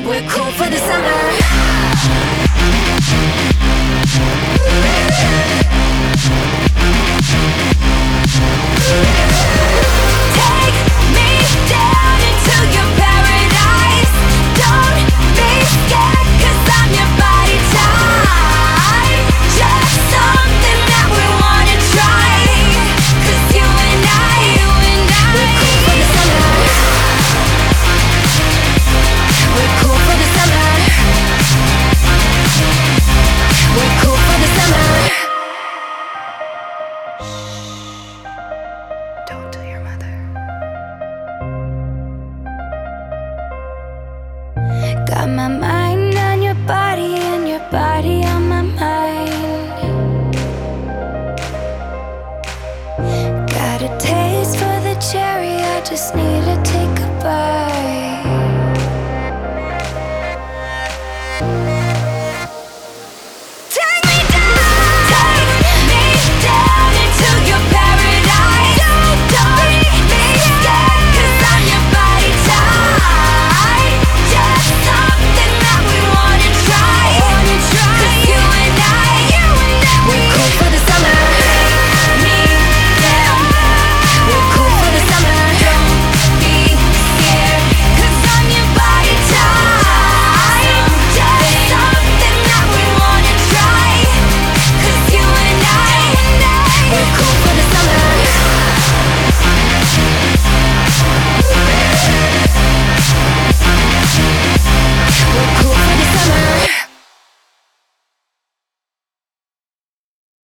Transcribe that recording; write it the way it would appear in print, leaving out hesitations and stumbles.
We're cool for the summer. Take me down into your paradise. Don't be scared, 'cause I'm your body type. Just something that we wanna try. 'Cause you and I, we're cool for the summer. We're cool for the summer. We're cool for the summer. Don't tell your mother. Got my mind